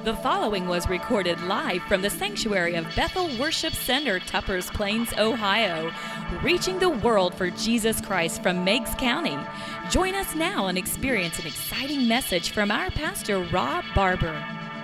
The following was recorded live from the sanctuary of Bethel Worship Center, Tuppers Plains, Ohio, reaching the world for Jesus Christ from Meigs County. Join us now and experience an exciting message from our pastor, Rob Barber.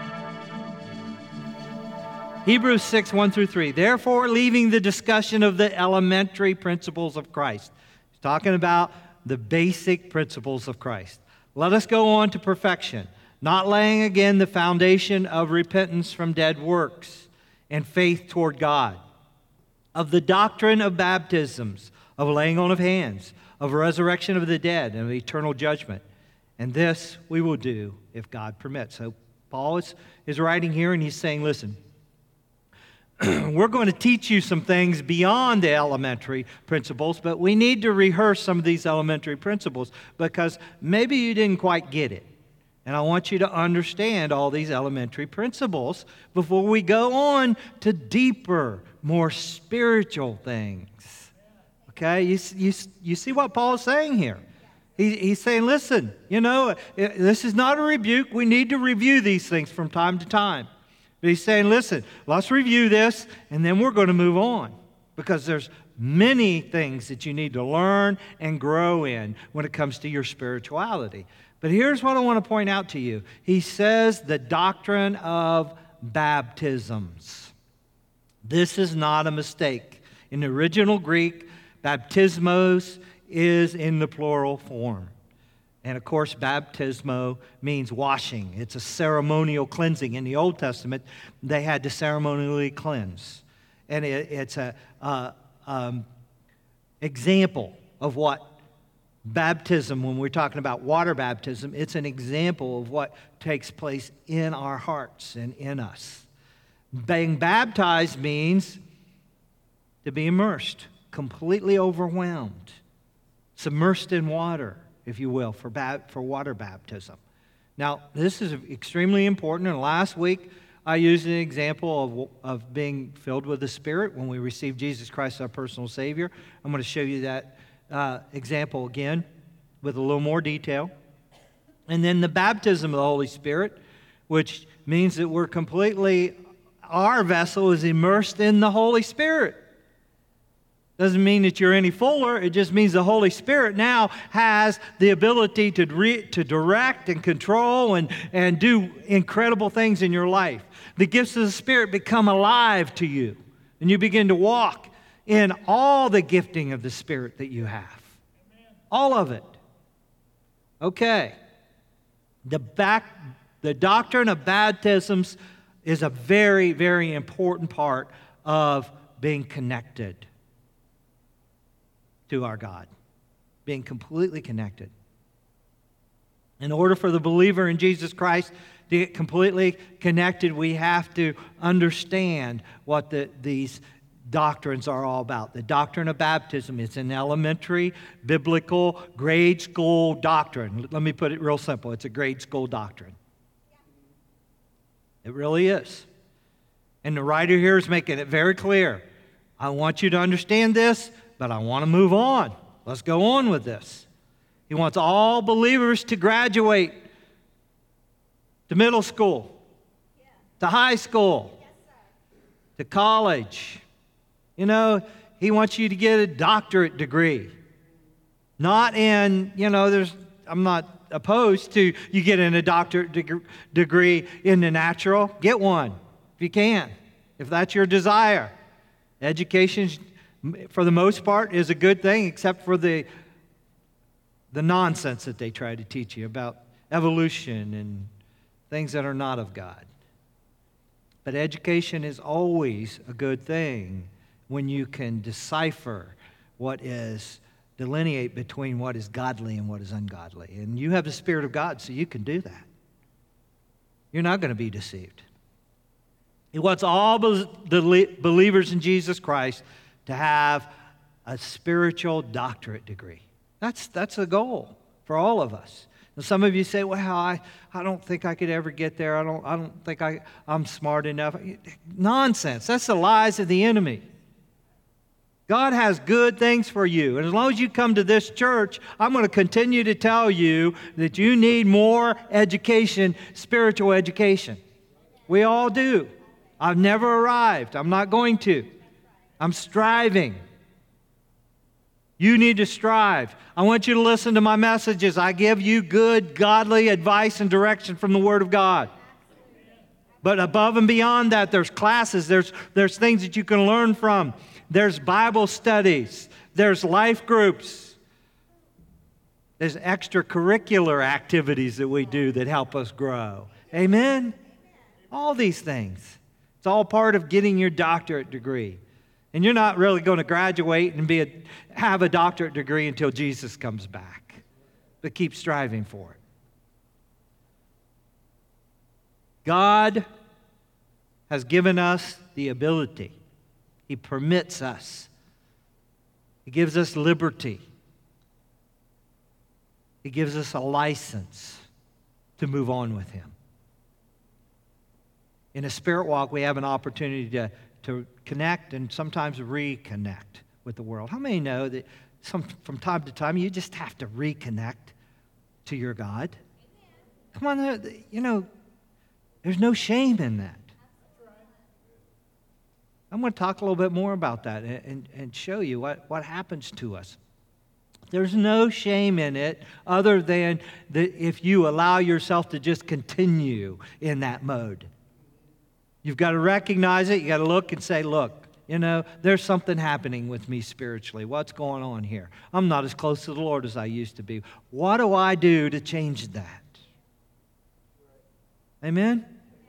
Hebrews 6, 1 through 3. Therefore, leaving the discussion of the elementary principles of Christ. He's talking about the basic principles of Christ. Let us go on to perfection, not laying again the foundation of repentance from dead works and faith toward God, of the doctrine of baptisms, of laying on of hands, of resurrection of the dead, and of eternal judgment. And this we will do if God permits. So Paul is writing here, and he's saying, listen, we're going to teach you some things beyond the elementary principles, but we need to rehearse some of these elementary principles because maybe you didn't quite get it. And I want you to understand all these elementary principles before we go on to deeper, more spiritual things. Okay? You see what Paul is saying here? He's saying, listen, this is not a rebuke. We need to review these things from time to time. But he's saying, listen, let's review this, and then we're going to move on. Because there's many things that you need to learn and grow in when it comes to your spirituality. But here's what I want to point out to you. He says the doctrine of baptisms. This is not a mistake. In the original Greek, baptismos is in the plural form. And of course, baptismo means washing. It's a ceremonial cleansing. In the Old Testament, they had to ceremonially cleanse. And it's an example of what baptism, when we're talking about water baptism, it's an example of what takes place in our hearts and in us. Being baptized means to be immersed, completely overwhelmed, submersed in water, if you will, for water baptism. Now, this is extremely important, and last week I used an example of being filled with the Spirit when we receive Jesus Christ as our personal Savior. I'm going to show you that example again with a little more detail. And then the baptism of the Holy Spirit, which means that our vessel is immersed in the Holy Spirit. Doesn't mean that you're any fuller. It just means the Holy Spirit now has the ability to direct and control and do incredible things in your life. The gifts of the Spirit become alive to you, and you begin to walk in all the gifting of the Spirit that you have. Amen. All of it. Okay. The doctrine of baptisms is a very, very important part of being connected to our God. Being completely connected. In order for the believer in Jesus Christ to get completely connected, we have to understand what these doctrines are all about. The doctrine of baptism is an elementary, biblical, grade school doctrine. Let me put it real simple. It's a grade school doctrine. It really is. And the writer here is making it very clear. I want you to understand this, but I want to move on. Let's go on with this. He wants all believers to graduate to middle school, to high school, to college. He wants you to get a doctorate degree. Not in, I'm not opposed to you getting a doctorate degree in the natural. Get one if you can, if that's your desire. Education, for the most part, is a good thing, except for the nonsense that they try to teach you about evolution and things that are not of God. But education is always a good thing when you can decipher delineate between what is godly and what is ungodly. And you have the Spirit of God, so you can do that. You're not going to be deceived. He wants all the believers in Jesus Christ to have a spiritual doctorate degree. That's a goal for all of us. And some of you say, well, I don't think I could ever get there. I don't think I'm smart enough. Nonsense. That's the lies of the enemy. God has good things for you. And as long as you come to this church, I'm going to continue to tell you that you need more education, spiritual education. We all do. I've never arrived. I'm not going to. I'm striving. You need to strive. I want you to listen to my messages. I give you good, godly advice and direction from the Word of God. But above and beyond that, there's classes. There's things that you can learn from. There's Bible studies. There's life groups. There's extracurricular activities that we do that help us grow. Amen? All these things. It's all part of getting your doctorate degree. And you're not really going to graduate and have a doctorate degree until Jesus comes back. But keep striving for it. God has given us the ability. He permits us. He gives us liberty. He gives us a license to move on with Him. In a spirit walk, we have an opportunity to connect and sometimes reconnect with the world. How many know that from time to time you just have to reconnect to your God? Come on, there's no shame in that. I'm going to talk a little bit more about that and show you what happens to us. There's no shame in it other than if you allow yourself to just continue in that mode. You've got to recognize it. You've got to look and say, look, there's something happening with me spiritually. What's going on here? I'm not as close to the Lord as I used to be. What do I do to change that? Amen?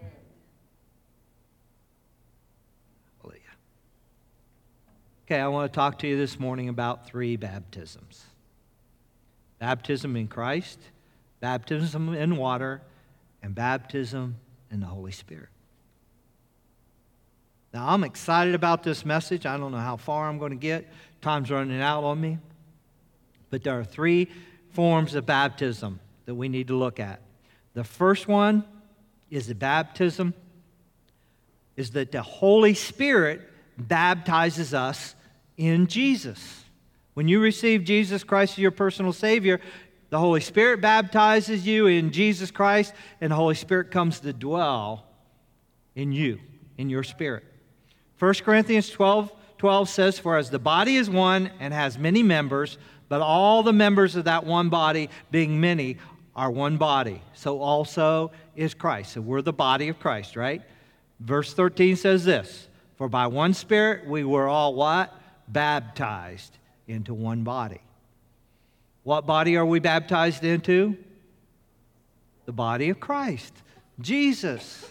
Hallelujah. Okay, I want to talk to you this morning about 3 baptisms. Baptism in Christ, baptism in water, and baptism in the Holy Spirit. Now, I'm excited about this message. I don't know how far I'm going to get. Time's running out on me. But there are 3 forms of baptism that we need to look at. The first one is the baptism is that the Holy Spirit baptizes us in Jesus. When you receive Jesus Christ as your personal Savior, the Holy Spirit baptizes you in Jesus Christ, and the Holy Spirit comes to dwell in you, in your spirit. 1 Corinthians 12 says, "For as the body is one and has many members, but all the members of that one body, being many, are one body, so also is Christ." So we're the body of Christ, right? Verse 13 says this, "For by one Spirit we were all" what? Baptized into one body. What body are we baptized into? The body of Christ, Jesus.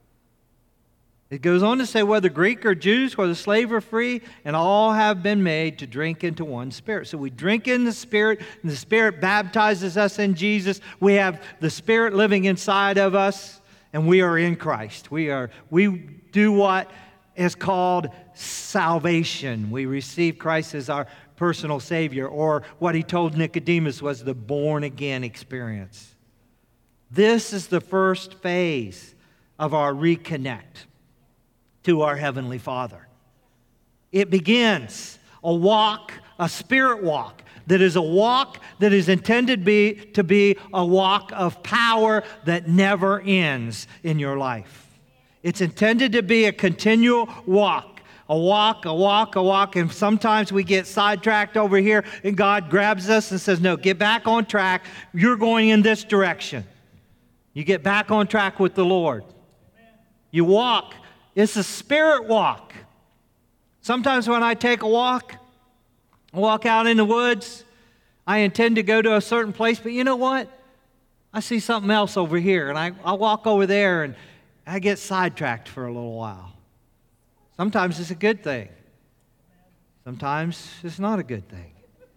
It goes on to say, whether Greek or Jews, whether slave or free, and all have been made to drink into one Spirit. So we drink in the Spirit, and the Spirit baptizes us in Jesus. We have the Spirit living inside of us, and we are in Christ. We do what is called salvation. We receive Christ as our personal Savior, or what He told Nicodemus was the born-again experience. This is the first phase of our reconnect to our Heavenly Father. It begins a walk, a spirit walk, that is a walk that is intended to be a walk of power that never ends in your life. It's intended to be a continual walk. A walk, and sometimes we get sidetracked over here, and God grabs us and says, no, get back on track. You're going in this direction. You get back on track with the Lord. You walk. It's a spirit walk. Sometimes when I take a walk out in the woods, I intend to go to a certain place, but you know what? I see something else over here, and I walk over there, and I get sidetracked for a little while. Sometimes it's a good thing. Sometimes it's not a good thing.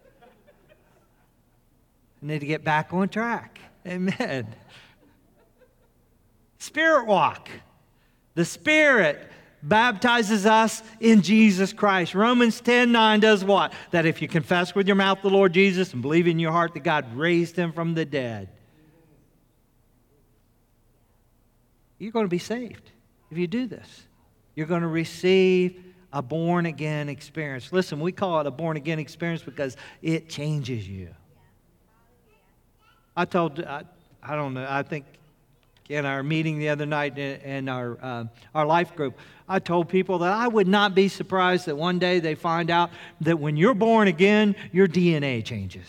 I need to get back on track. Amen. Spirit walk. The Spirit baptizes us in Jesus Christ. Romans 10:9 does what? That if you confess with your mouth the Lord Jesus and believe in your heart that God raised Him from the dead, you're going to be saved if you do this. You're going to receive a born-again experience. Listen, we call it a born-again experience because it changes you. I don't know, I think In our meeting the other night in our life group, I told people that I would not be surprised that one day they find out that when you're born again, your DNA changes.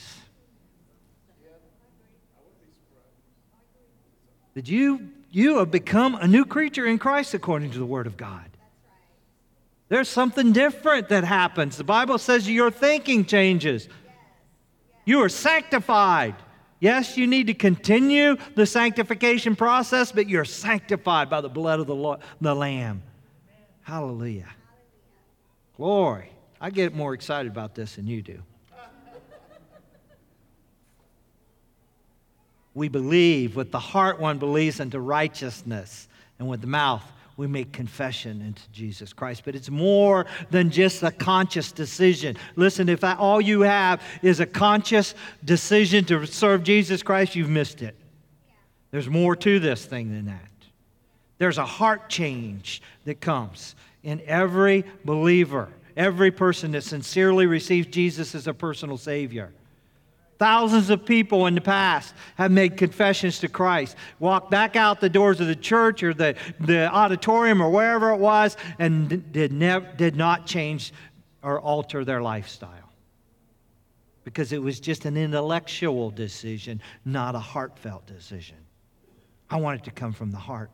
That you have become a new creature in Christ according to the Word of God. There's something different that happens. The Bible says your thinking changes. You are sanctified. Yes, you need to continue the sanctification process, but you're sanctified by the blood of the Lamb. Hallelujah. Glory. I get more excited about this than you do. We believe, with the heart one believes unto righteousness, and with the mouth we make confession into Jesus Christ. But it's more than just a conscious decision. Listen, if all you have is a conscious decision to serve Jesus Christ, you've missed it. There's more to this thing than that. There's a heart change that comes in every believer, every person that sincerely receives Jesus as a personal Savior. Thousands of people in the past have made confessions to Christ, walked back out the doors of the church or the auditorium or wherever it was, and did not change or alter their lifestyle. Because it was just an intellectual decision, not a heartfelt decision. I want it to come from the heart.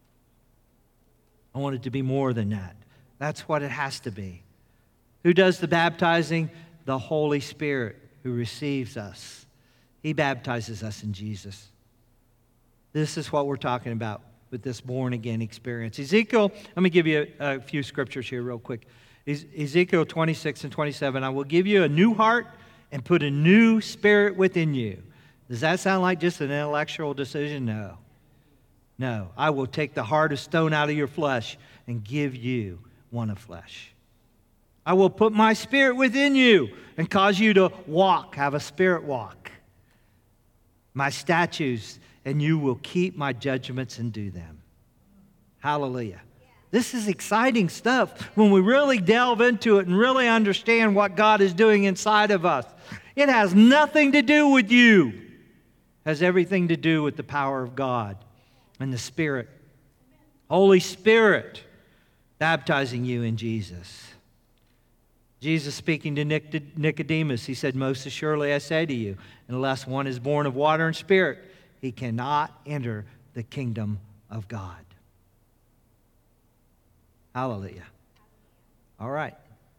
I want it to be more than that. That's what it has to be. Who does the baptizing? The Holy Spirit, who receives us. He baptizes us in Jesus. This is what we're talking about with this born-again experience. Ezekiel, let me give you a few scriptures here real quick. Ezekiel 26 and 27, I will give you a new heart and put a new spirit within you. Does that sound like just an intellectual decision? No. No. I will take the heart of stone out of your flesh and give you one of flesh. I will put my spirit within you and cause you to walk, have a spirit walk. My statutes, and you will keep my judgments and do them. Hallelujah. This is exciting stuff when we really delve into it and really understand what God is doing inside of us. It has nothing to do with you. It has everything to do with the power of God and the Spirit. Holy Spirit baptizing you in Jesus. Jesus speaking to Nicodemus, he said, most assuredly I say to you, unless one is born of water and spirit, he cannot enter the kingdom of God. Hallelujah. All right.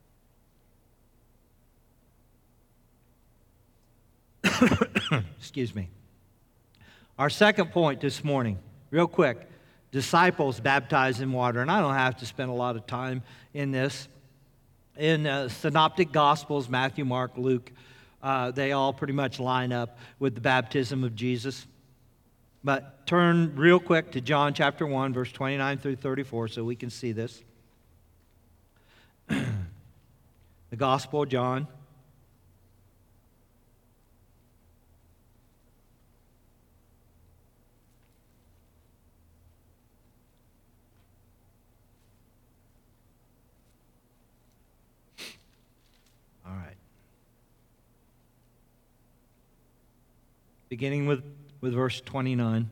Excuse me. Our second point this morning, real quick, disciples baptized in water. And I don't have to spend a lot of time in this. In Synoptic Gospels, Matthew, Mark, Luke, they all pretty much line up with the baptism of Jesus. But turn real quick to John chapter 1, verse 29 through 34, so we can see this. The Gospel of John. All right. Beginning with verse 29.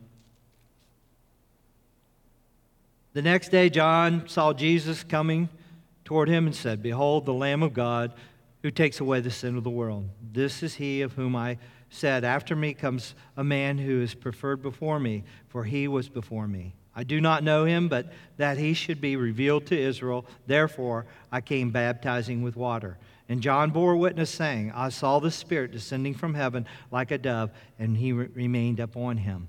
The next day John saw Jesus coming toward him and said, behold, the Lamb of God who takes away the sin of the world. This is he of whom I said, after me comes a man who is preferred before me, for he was before me. I do not know him, but that he should be revealed to Israel. Therefore I came baptizing with water. And John bore witness, saying, I saw the Spirit descending from heaven like a dove, and he remained upon him.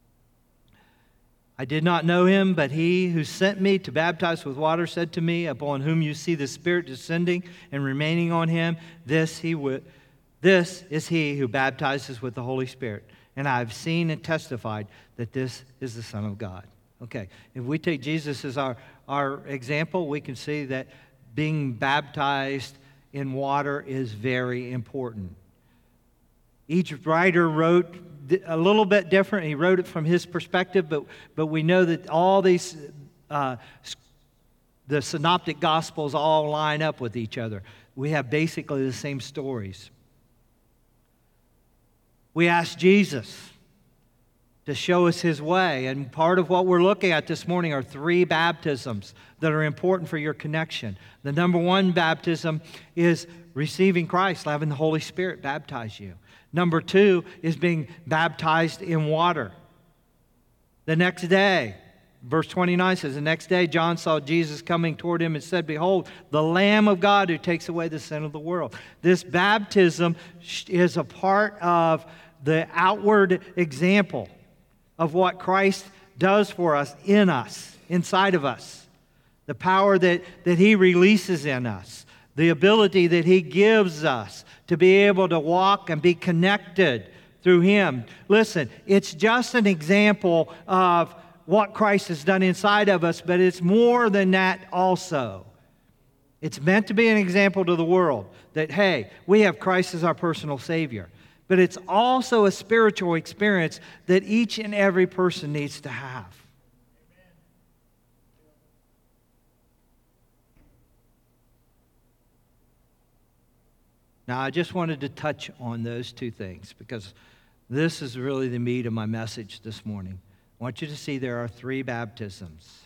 I did not know him, but he who sent me to baptize with water said to me, upon whom you see the Spirit descending and remaining on him, this is he who baptizes with the Holy Spirit. And I have seen and testified that this is the Son of God. Okay, if we take Jesus as our example, we can see that being baptized in water is very important. Each writer wrote a little bit different. He wrote it from his perspective, but we know that all these, the synoptic gospels all line up with each other. We have basically the same stories. We asked Jesus to show us His way. And part of what we're looking at this morning are 3 baptisms that are important for your connection. The number 1 baptism is receiving Christ, having the Holy Spirit baptize you. Number 2 is being baptized in water. The next day, verse 29 says, the next day John saw Jesus coming toward him and said, behold, the Lamb of God who takes away the sin of the world. This baptism is a part of the outward example of what Christ does for us, in us, inside of us. The power that He releases in us. The ability that He gives us to be able to walk and be connected through Him. Listen, it's just an example of what Christ has done inside of us, but it's more than that also. It's meant to be an example to the world that, hey, we have Christ as our personal Savior. But it's also a spiritual experience that each and every person needs to have. Now, I just wanted to touch on those 2 things because this is really the meat of my message this morning. I want you to see there are 3 baptisms.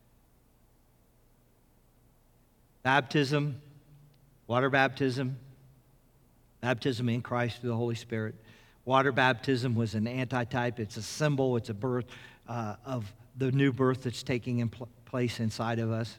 Baptism, water baptism, baptism in Christ through the Holy Spirit. Water baptism was an antitype. It's a symbol. It's a birth of the new birth that's taking place inside of us.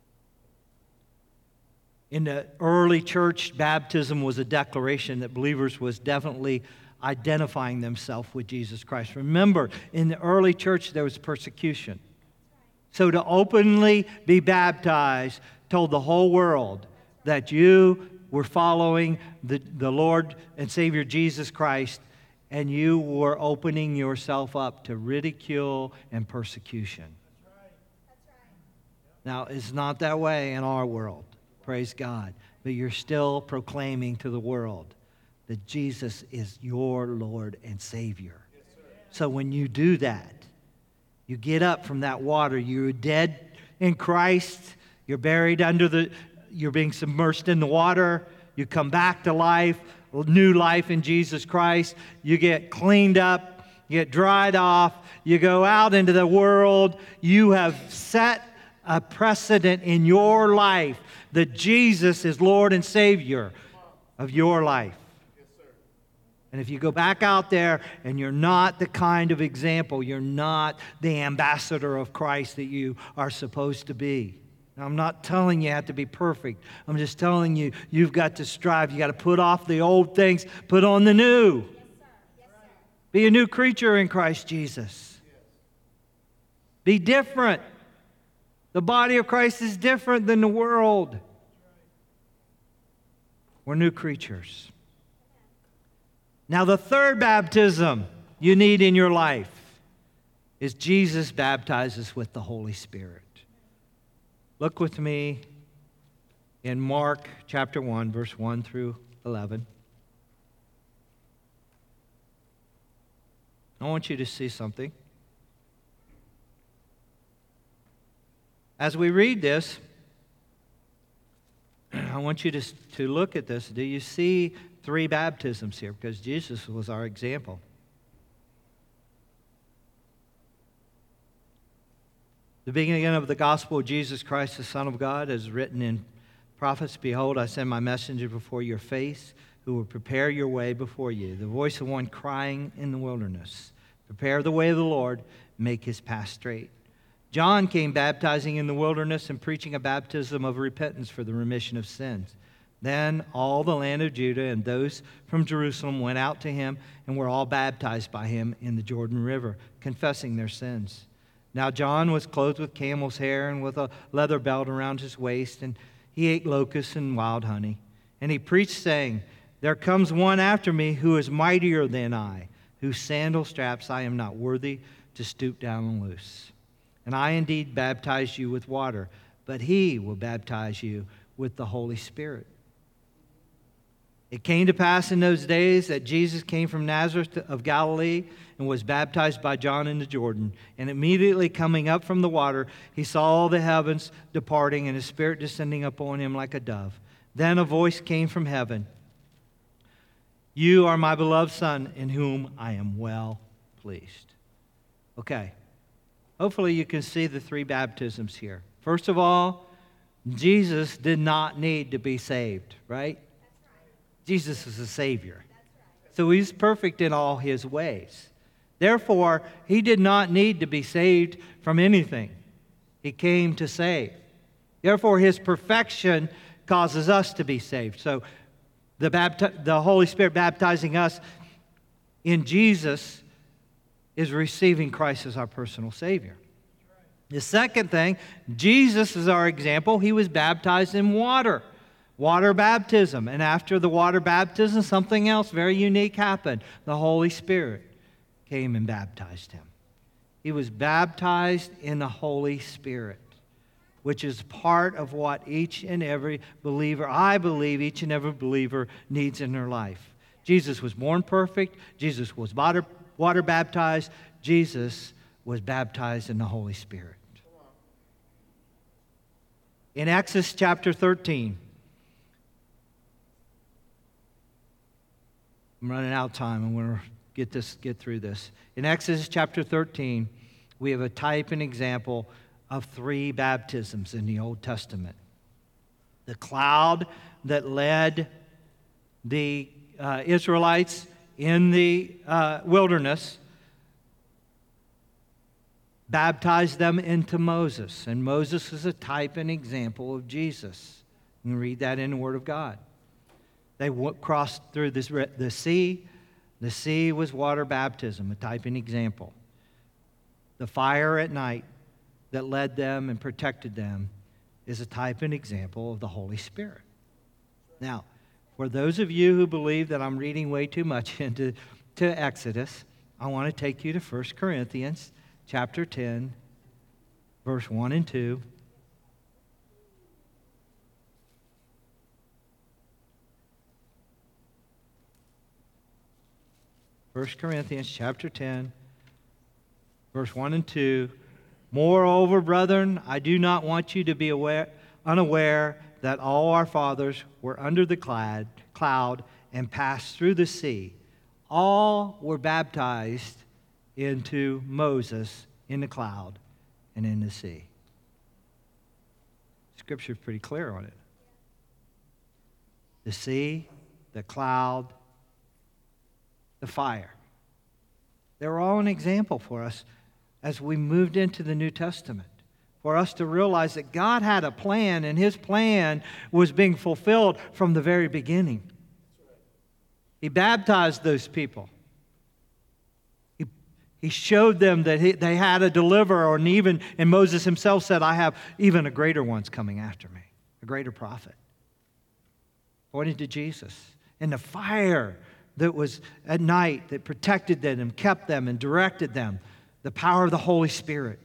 In the early church, baptism was a declaration that believers was definitely identifying themselves with Jesus Christ. Remember, in the early church, there was persecution. So to openly be baptized told the whole world that you were following the Lord and Savior Jesus Christ, and you were opening yourself up to ridicule and persecution. That's right. Now, it's not that way in our world, praise God, but you're still proclaiming to the world that Jesus is your Lord and Savior. Yes, so when you do that, you get up from that water, you're dead in Christ, you're buried you're being submerged in the water. You come back to life, new life in Jesus Christ. You get cleaned up, you get dried off, you go out into the world. You have set a precedent in your life that Jesus is Lord and Savior of your life. And if you go back out there and you're not the kind of example, you're not the ambassador of Christ that you are supposed to be. Now, I'm not telling you have to be perfect. I'm just telling you, you've got to strive. You've got to put off the old things, put on the new. Yes, sir. Yes, sir. Be a new creature in Christ Jesus. Yes. Be different. The body of Christ is different than the world. We're new creatures. Now, the 3rd baptism you need in your life is Jesus baptizes with the Holy Spirit. Look with me in Mark chapter 1, verse 1 through 11. I want you to see something. As we read this, I want you to look at this. Do you see 3 baptisms here? Because Jesus was our example. The beginning of the gospel of Jesus Christ, the Son of God, is written in prophets. Behold, I send my messenger before your face, who will prepare your way before you. The voice of one crying in the wilderness. Prepare the way of the Lord, make his path straight. John came baptizing in the wilderness and preaching a baptism of repentance for the remission of sins. Then all the land of Judah and those from Jerusalem went out to him and were all baptized by him in the Jordan River, confessing their sins. Now John was clothed with camel's hair and with a leather belt around his waist, and he ate locusts and wild honey. And he preached, saying, there comes one after me who is mightier than I, whose sandal straps I am not worthy to stoop down and loose. And I indeed baptize you with water, but he will baptize you with the Holy Spirit. It came to pass in those days that Jesus came from Nazareth of Galilee and was baptized by John in the Jordan. And immediately coming up from the water, he saw all the heavens departing and his Spirit descending upon him like a dove. Then a voice came from heaven. You are my beloved Son, in whom I am well pleased. Okay. Hopefully you can see the three baptisms here. First of all, Jesus did not need to be saved, right? Jesus is a Savior. So he's perfect in all his ways. Therefore, he did not need to be saved from anything. He came to save. Therefore, his perfection causes us to be saved. So the Holy Spirit baptizing us in Jesus is receiving Christ as our personal Savior. The second thing, Jesus is our example. He was baptized in water baptism. And after the water baptism, something else very unique happened. The Holy Spirit came and baptized him. He was baptized in the Holy Spirit, which is part of what each and every believer, I believe each and every believer needs in their life. Jesus was born perfect. Jesus was water baptized. Jesus was baptized in the Holy Spirit. In Exodus chapter 13, I'm running out of time. I'm going to get through this. In Exodus chapter 13, we have a type and example of three baptisms in the Old Testament. The cloud that led the Israelites in the wilderness baptized them into Moses. And Moses is a type and example of Jesus. You can read that in the Word of God. They crossed through the sea. The sea was water baptism, a type and example. The fire at night that led them and protected them is a type and example of the Holy Spirit. Now, for those of you who believe that I'm reading way too much into Exodus, I want to take you to 1 Corinthians chapter 10, verse 1 and 2. 1 Corinthians chapter 10, verse 1 and 2. Moreover, brethren, I do not want you to be unaware that all our fathers were under the cloud and passed through the sea. All were baptized into Moses in the cloud and in the sea. Scripture is pretty clear on it. The sea, the cloud, the fire. They were all an example for us as we moved into the New Testament, for us to realize that God had a plan, and his plan was being fulfilled from the very beginning. He baptized those people. He showed them that they had a deliverer, and Moses himself said, I have even a greater one's coming after me, a greater prophet. Pointing to Jesus. And the fire that was at night that protected them and kept them and directed them. The power of the Holy Spirit.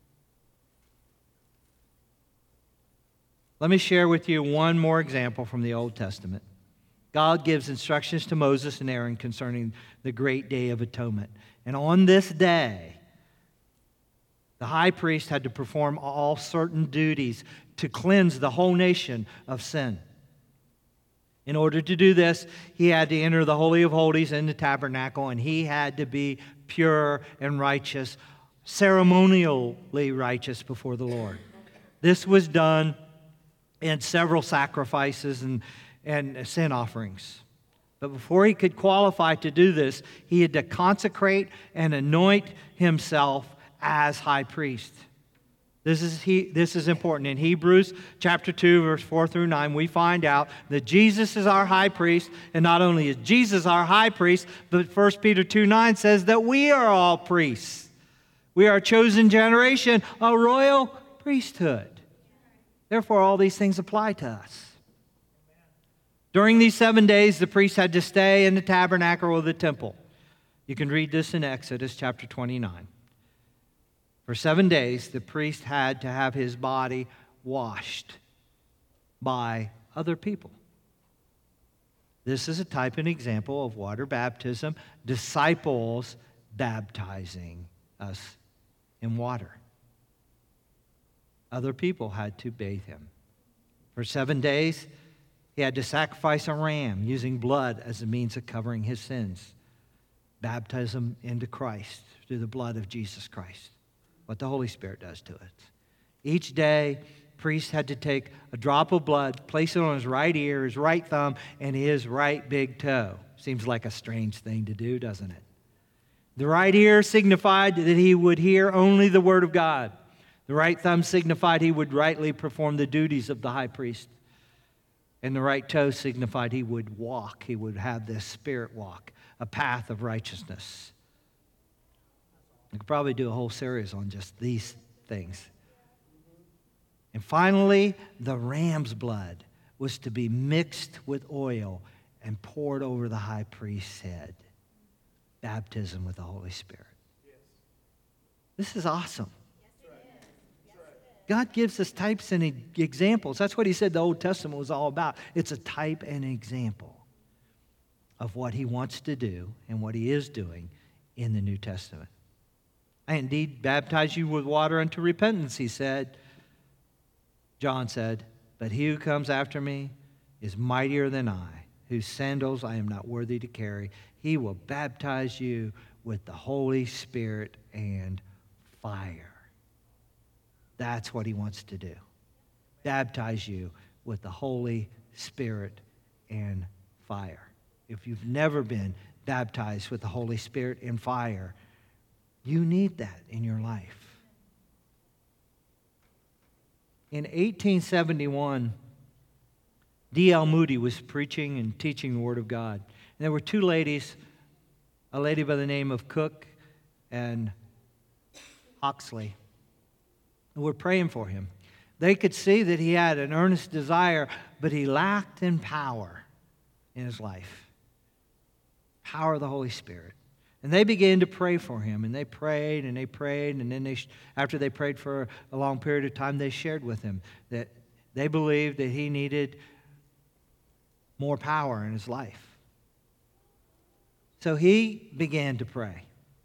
Let me share with you one more example from the Old Testament. God gives instructions to Moses and Aaron concerning the great day of atonement. And on this day, the high priest had to perform all certain duties to cleanse the whole nation of sin. In order to do this, he had to enter the Holy of Holies in the tabernacle, and he had to be pure and righteous, ceremonially righteous before the Lord. This was done in several sacrifices and sin offerings. But before he could qualify to do this, he had to consecrate and anoint himself as high priest. This is important. In Hebrews chapter 2, verse 4 through 9, we find out that Jesus is our high priest, and not only is Jesus our high priest, but 1 Peter 2:9 says that we are all priests. We are a chosen generation, a royal priesthood. Therefore, all these things apply to us. During these 7 days, the priest had to stay in the tabernacle or the temple. You can read this in Exodus chapter 29. For 7 days, the priest had to have his body washed by other people. This is a type and example of water baptism, disciples baptizing us in water. Other people had to bathe him. For 7 days, he had to sacrifice a ram using blood as a means of covering his sins. baptism into Christ through the blood of Jesus Christ, what the Holy Spirit does to it. Each day, priest had to take a drop of blood, place it on his right ear, his right thumb, and his right big toe. Seems like a strange thing to do, doesn't it? The right ear signified that he would hear only the word of God. The right thumb signified he would rightly perform the duties of the high priest. And the right toe signified he would walk. He would have this spirit walk, a path of righteousness. We could probably do a whole series on just these things. And finally, the ram's blood was to be mixed with oil and poured over the high priest's head. Baptism with the Holy Spirit. This is awesome. God gives us types and examples. That's what he said the Old Testament was all about. It's a type and example of what he wants to do and what he is doing in the New Testament. I indeed baptize you with water unto repentance, he said. John said, but he who comes after me is mightier than I, whose sandals I am not worthy to carry. He will baptize you with the Holy Spirit and fire. That's what he wants to do. Baptize you with the Holy Spirit and fire. If you've never been baptized with the Holy Spirit and fire, you need that in your life. In 1871, D.L. Moody was preaching and teaching the Word of God. And there were two ladies, a lady by the name of Cook and Huxley, who were praying for him. They could see that he had an earnest desire, but he lacked in power in his life. Power of the Holy Spirit. And they began to pray for him, and they prayed, and then after they prayed for a long period of time, they shared with him that they believed that he needed more power in his life. So he began to pray.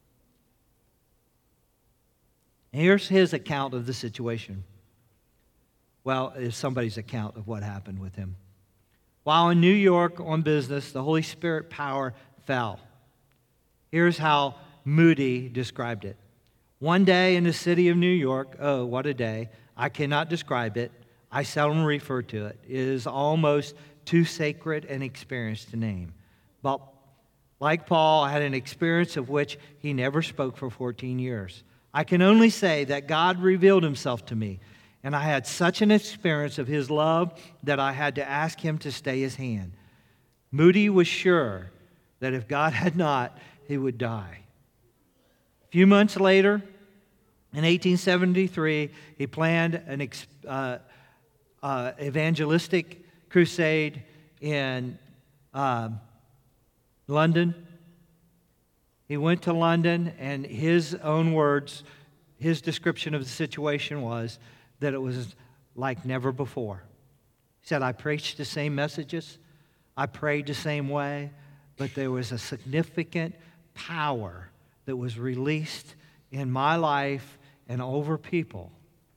And here's his account of the situation. Well, it's somebody's account of what happened with him. While in New York on business, the Holy Spirit power fell. Here's how Moody described it. One day in the city of New York, oh, what a day. I cannot describe it. I seldom refer to it. It is almost too sacred an experience to name. But like Paul, I had an experience of which he never spoke for 14 years. I can only say that God revealed himself to me, and I had such an experience of his love that I had to ask him to stay his hand. Moody was sure that if God had not, he would die. A few months later, in 1873, he planned an evangelistic crusade in London. He went to London, and his own words, his description of the situation was that it was like never before. He said, I preached the same messages, I prayed the same way, but there was a significant power that was released in my life and over people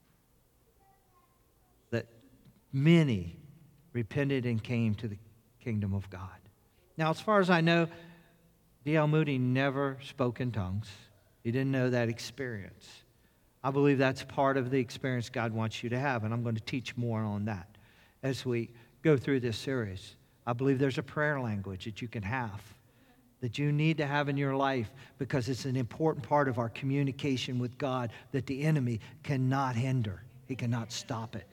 that many repented and came to the kingdom of God. Now, as far as I know, D.L. Moody never spoke in tongues. He didn't know that experience. I believe that's part of the experience God wants you to have, and I'm going to teach more on that as we go through this series. I believe there's a prayer language that you can have, that you need to have in your life, because it's an important part of our communication with God that the enemy cannot hinder. He cannot stop it.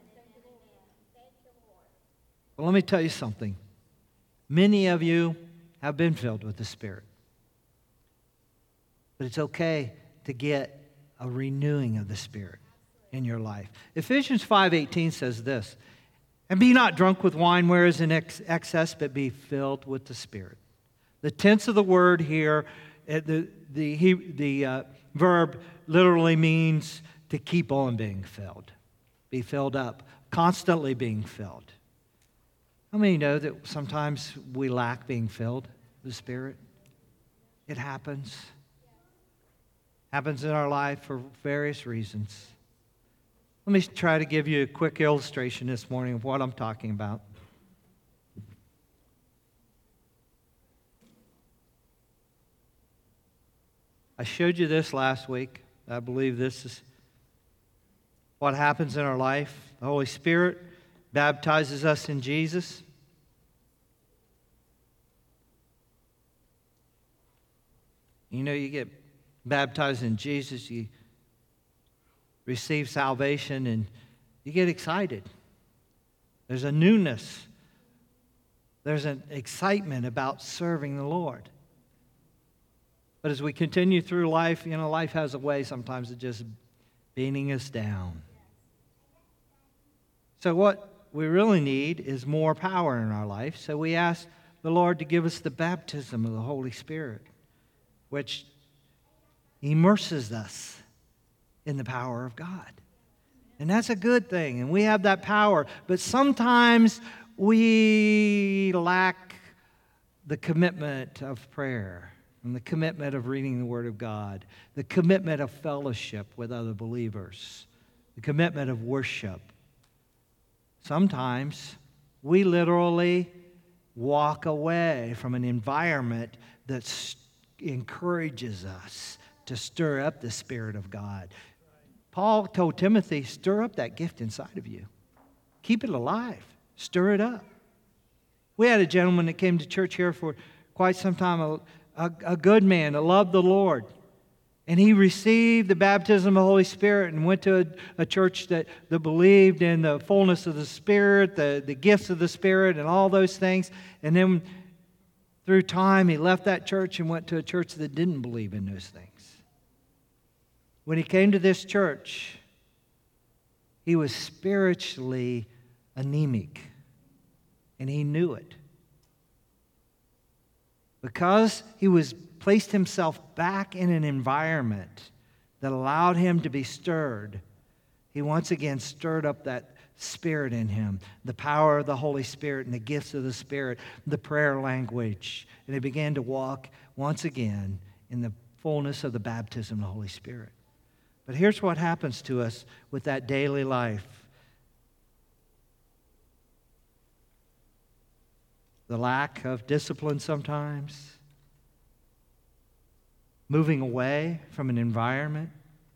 Well, let me tell you something. Many of you have been filled with the Spirit. But it's okay to get a renewing of the Spirit in your life. Ephesians 5:18 says this, and be not drunk with wine whereas in excess, but be filled with the Spirit. The tense of the word here, the verb literally means to keep on being filled. Be filled up, constantly being filled. How many know that sometimes we lack being filled with the Spirit? It happens. Happens in our life for various reasons. Let me try to give you a quick illustration this morning of what I'm talking about. I showed you this last week. I believe this is what happens in our life. The Holy Spirit baptizes us in Jesus. You know, you get baptized in Jesus, you receive salvation, and you get excited. There's a newness. There's an excitement about serving the Lord. But as we continue through life, you know, life has a way sometimes of just beating us down. So what we really need is more power in our life. So we ask the Lord to give us the baptism of the Holy Spirit, which immerses us in the power of God. And that's a good thing, and we have that power. But sometimes we lack the commitment of prayer and the commitment of reading the Word of God, the commitment of fellowship with other believers, the commitment of worship. Sometimes we literally walk away from an environment that encourages us to stir up the Spirit of God. Paul told Timothy, stir up that gift inside of you. Keep it alive. Stir it up. We had a gentleman that came to church here for quite some time, a good man that loved the Lord. And he received the baptism of the Holy Spirit and went to a church that believed in the fullness of the Spirit, the gifts of the Spirit, and all those things. And then through time, he left that church and went to a church that didn't believe in those things. When he came to this church, he was spiritually anemic, and he knew it. Because he placed himself back in an environment that allowed him to be stirred, he once again stirred up that Spirit in him, the power of the Holy Spirit and the gifts of the Spirit, the prayer language. And he began to walk once again in the fullness of the baptism of the Holy Spirit. But here's what happens to us with that daily life. The lack of discipline sometimes, moving away from an environment.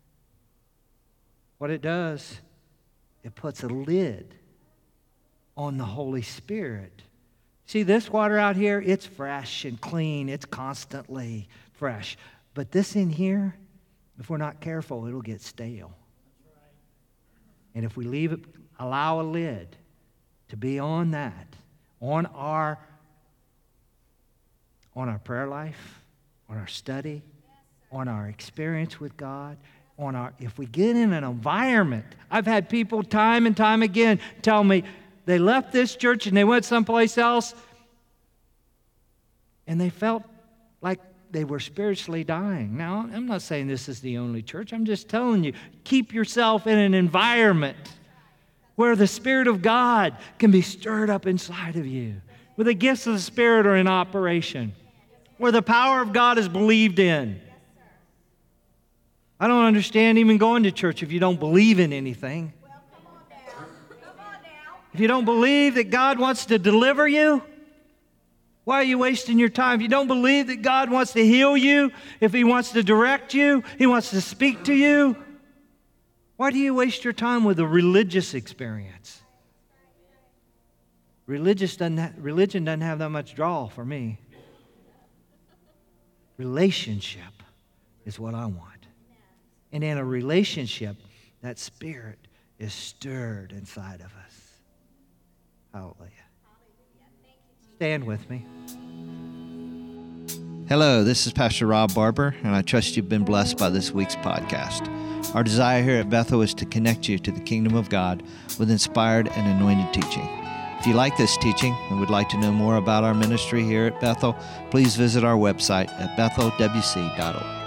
What it does, it puts a lid on the Holy Spirit. See, this water out here, it's fresh and clean. It's constantly fresh. But this in here, if we're not careful, it'll get stale. And if we leave it, allow a lid to be on that, on our prayer life, on our study, on our experience with God, if we get in an environment. I've had people time and time again tell me they left this church and they went someplace else and they felt like they were spiritually dying. Now, I'm not saying this is the only church. I'm just telling you, keep yourself in an environment where the Spirit of God can be stirred up inside of you, where the gifts of the Spirit are in operation, where the power of God is believed in. I don't understand even going to church if you don't believe in anything. Well, come on now. If you don't believe that God wants to deliver you, why are you wasting your time? If you don't believe that God wants to heal you, if He wants to direct you, He wants to speak to you, why do you waste your time with a religious experience? Religion doesn't have that much draw for me. Relationship is what I want. And in a relationship, that Spirit is stirred inside of us. Hallelujah. Stand with me. Hello, this is Pastor Rob Barber, and I trust you've been blessed by this week's podcast. Our desire here at Bethel is to connect you to the kingdom of God with inspired and anointed teaching. If you like this teaching and would like to know more about our ministry here at Bethel, please visit our website at bethelwc.org.